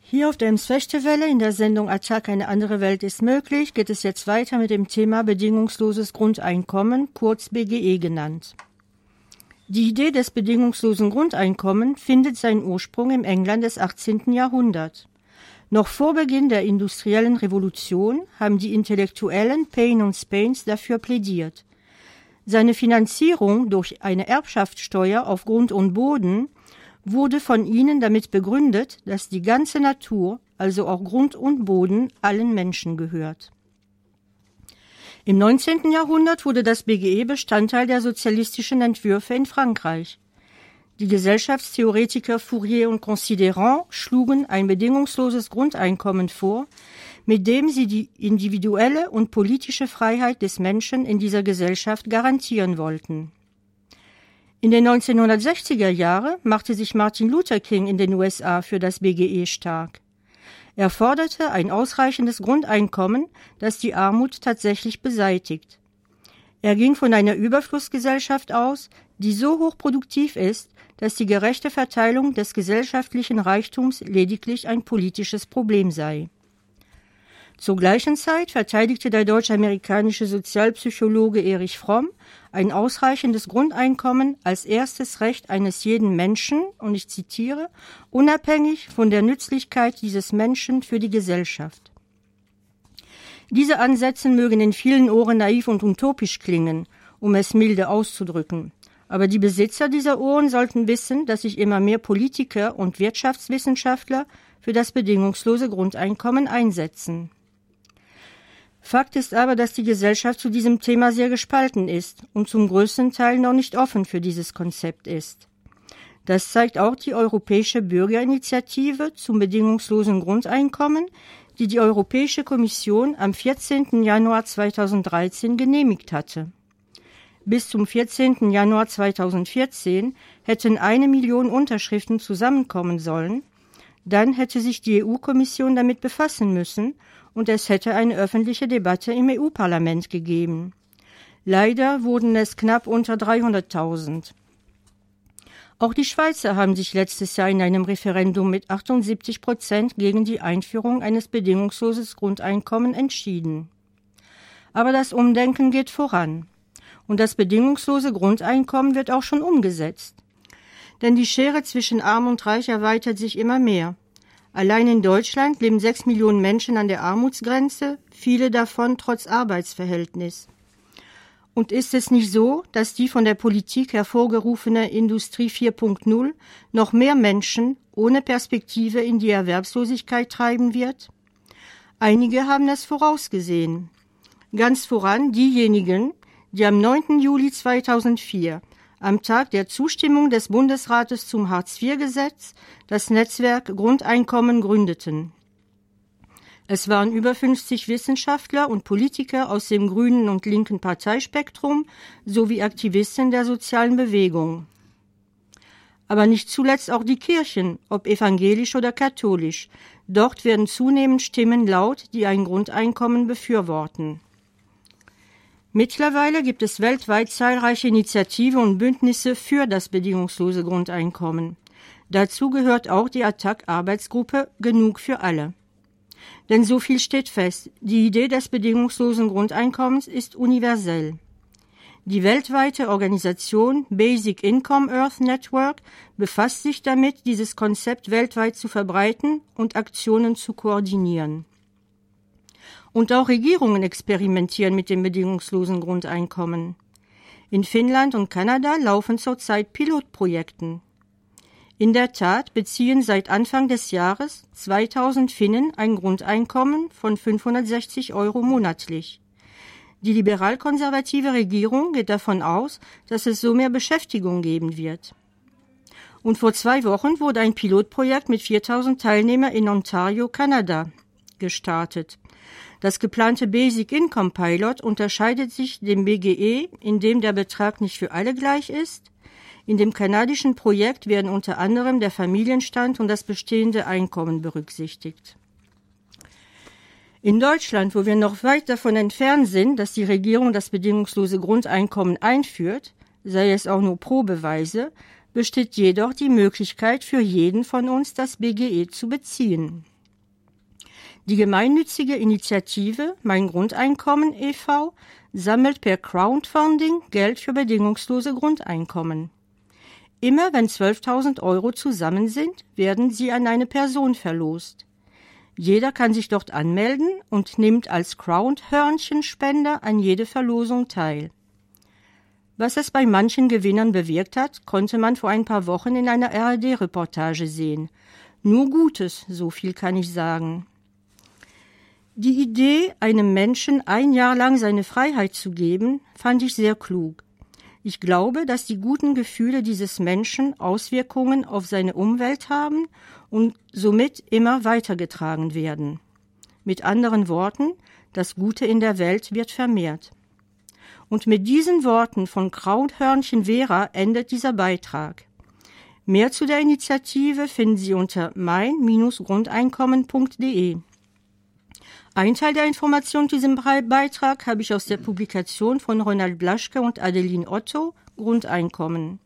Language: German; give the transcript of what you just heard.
Hier auf der Ems-Fechte-Welle in der Sendung Attac, eine andere Welt ist möglich, geht es jetzt weiter mit dem Thema bedingungsloses Grundeinkommen, kurz BGE genannt. Die Idee des bedingungslosen Grundeinkommens findet seinen Ursprung im England des 18. Jahrhunderts. Noch vor Beginn der industriellen Revolution haben die Intellektuellen Paine und Spence dafür plädiert. Seine Finanzierung durch eine Erbschaftssteuer auf Grund und Boden wurde von ihnen damit begründet, dass die ganze Natur, also auch Grund und Boden, allen Menschen gehört. Im 19. Jahrhundert wurde das BGE Bestandteil der sozialistischen Entwürfe in Frankreich. Die Gesellschaftstheoretiker Fourier und Considérant schlugen ein bedingungsloses Grundeinkommen vor, mit dem sie die individuelle und politische Freiheit des Menschen in dieser Gesellschaft garantieren wollten. In den 1960er Jahren machte sich Martin Luther King in den USA für das BGE stark. Er forderte ein ausreichendes Grundeinkommen, das die Armut tatsächlich beseitigt. Er ging von einer Überflussgesellschaft aus, die so hochproduktiv ist, dass die gerechte Verteilung des gesellschaftlichen Reichtums lediglich ein politisches Problem sei. Zur gleichen Zeit verteidigte der deutsch-amerikanische Sozialpsychologe Erich Fromm ein ausreichendes Grundeinkommen als erstes Recht eines jeden Menschen, und ich zitiere, unabhängig von der Nützlichkeit dieses Menschen für die Gesellschaft. Diese Ansätze mögen in vielen Ohren naiv und utopisch klingen, um es milde auszudrücken. Aber die Besitzer dieser Ohren sollten wissen, dass sich immer mehr Politiker und Wirtschaftswissenschaftler für das bedingungslose Grundeinkommen einsetzen. Fakt ist aber, dass die Gesellschaft zu diesem Thema sehr gespalten ist und zum größten Teil noch nicht offen für dieses Konzept ist. Das zeigt auch die Europäische Bürgerinitiative zum bedingungslosen Grundeinkommen, die die Europäische Kommission am 14. Januar 2013 genehmigt hatte. Bis zum 14. Januar 2014 hätten 1 Million Unterschriften zusammenkommen sollen. Dann hätte sich die EU-Kommission damit befassen müssen und es hätte eine öffentliche Debatte im EU-Parlament gegeben. Leider wurden es knapp unter 300.000. Auch die Schweizer haben sich letztes Jahr in einem Referendum mit 78% gegen die Einführung eines bedingungslosen Grundeinkommens entschieden. Aber das Umdenken geht voran. Und das bedingungslose Grundeinkommen wird auch schon umgesetzt. Denn die Schere zwischen Arm und Reich erweitert sich immer mehr. Allein in Deutschland leben 6 Millionen Menschen an der Armutsgrenze, viele davon trotz Arbeitsverhältnis. Und ist es nicht so, dass die von der Politik hervorgerufene Industrie 4.0 noch mehr Menschen ohne Perspektive in die Erwerbslosigkeit treiben wird? Einige haben es vorausgesehen. Ganz voran diejenigen, die am 9. Juli 2004, am Tag der Zustimmung des Bundesrates zum Hartz-IV-Gesetz, das Netzwerk Grundeinkommen gründeten. Es waren über 50 Wissenschaftler und Politiker aus dem grünen und linken Parteispektrum sowie Aktivisten der sozialen Bewegung. Aber nicht zuletzt auch die Kirchen, ob evangelisch oder katholisch. Dort werden zunehmend Stimmen laut, die ein Grundeinkommen befürworten. Mittlerweile gibt es weltweit zahlreiche Initiativen und Bündnisse für das bedingungslose Grundeinkommen. Dazu gehört auch die Attac-Arbeitsgruppe Genug für alle. Denn so viel steht fest, die Idee des bedingungslosen Grundeinkommens ist universell. Die weltweite Organisation Basic Income Earth Network befasst sich damit, dieses Konzept weltweit zu verbreiten und Aktionen zu koordinieren. Und auch Regierungen experimentieren mit dem bedingungslosen Grundeinkommen. In Finnland und Kanada laufen zurzeit Pilotprojekte. In der Tat beziehen seit Anfang des Jahres 2000 Finnen ein Grundeinkommen von 560 € monatlich. Die liberal-konservative Regierung geht davon aus, dass es so mehr Beschäftigung geben wird. Und vor 2 Wochen wurde ein Pilotprojekt mit 4000 Teilnehmern in Ontario, Kanada, gestartet. Das geplante Basic Income Pilot unterscheidet sich dem BGE, indem der Betrag nicht für alle gleich ist. In dem kanadischen Projekt werden unter anderem der Familienstand und das bestehende Einkommen berücksichtigt. In Deutschland, wo wir noch weit davon entfernt sind, dass die Regierung das bedingungslose Grundeinkommen einführt, sei es auch nur probeweise, besteht jedoch die Möglichkeit für jeden von uns, das BGE zu beziehen. Die gemeinnützige Initiative Mein Grundeinkommen e.V. sammelt per Crowdfunding Geld für bedingungslose Grundeinkommen. Immer wenn 12.000 Euro zusammen sind, werden sie an eine Person verlost. Jeder kann sich dort anmelden und nimmt als Crowdhörnchenspender an jede Verlosung teil. Was es bei manchen Gewinnern bewirkt hat, konnte man vor ein paar Wochen in einer ARD-Reportage sehen. Nur Gutes, so viel kann ich sagen. Die Idee, einem Menschen 1 Jahr lang seine Freiheit zu geben, fand ich sehr klug. Ich glaube, dass die guten Gefühle dieses Menschen Auswirkungen auf seine Umwelt haben und somit immer weitergetragen werden. Mit anderen Worten, das Gute in der Welt wird vermehrt. Und mit diesen Worten von Crowdhörnchen Vera endet dieser Beitrag. Mehr zu der Initiative finden Sie unter mein-grundeinkommen.de. Ein Teil der Information zu diesem Beitrag habe ich aus der Publikation von Ronald Blaschke und Adeline Otto, Grundeinkommen.